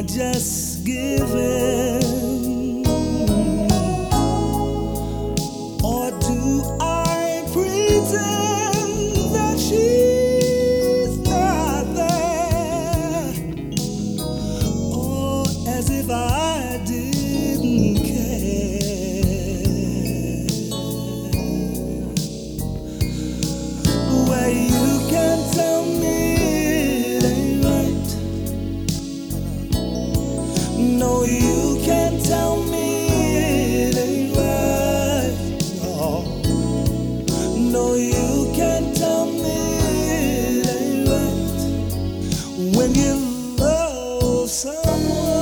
just give in? Or do I pretend that she's not there? Or as if I didn't care? Where you can tell me it ain't right. No, you can't tell me it ain't right. No, you can't tell me it ain't right. When you love someone,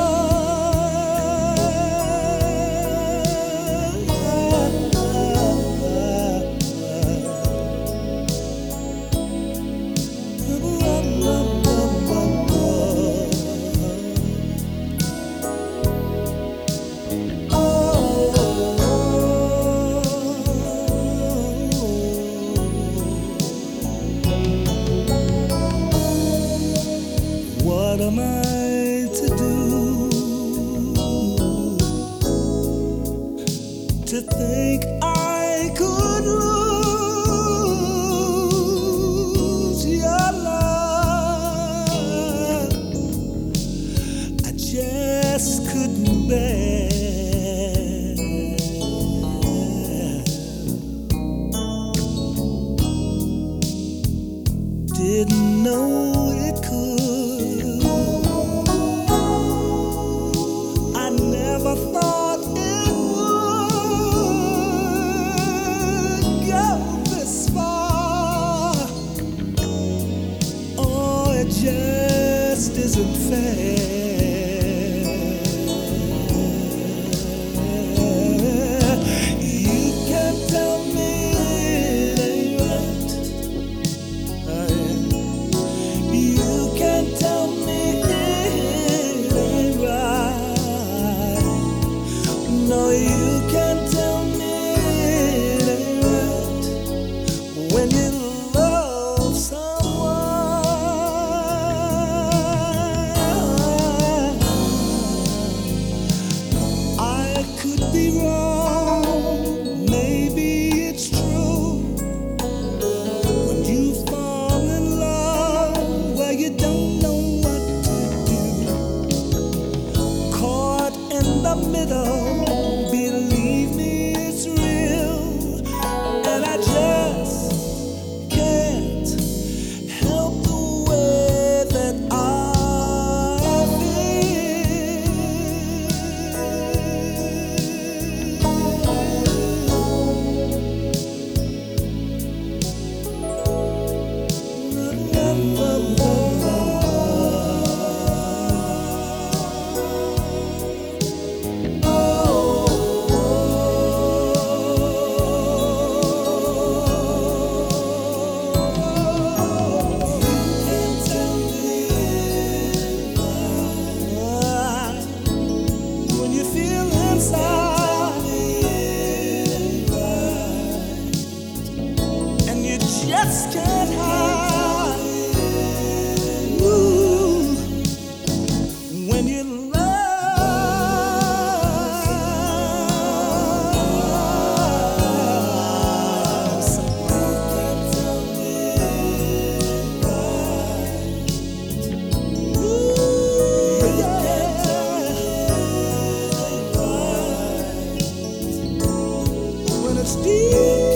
what am I to do to think I could lose your love? I just couldn't bear. Didn't know it could. I never thought it would go this far. Oh, it just isn't fair. You can't tell me it ain't right. You can't tell me it ain't right. No, you can't tell me it ain't right. When you love someone, I could be wrong. Maybe it's true. When you fall in love where you don't know what to do, caught in the middle, believe me, it's real. And I just can't help the way that I when you feel inside and you just can't hide. Ooh, when you love someone, can't tell me right. Ooh, yeah. When it's deep.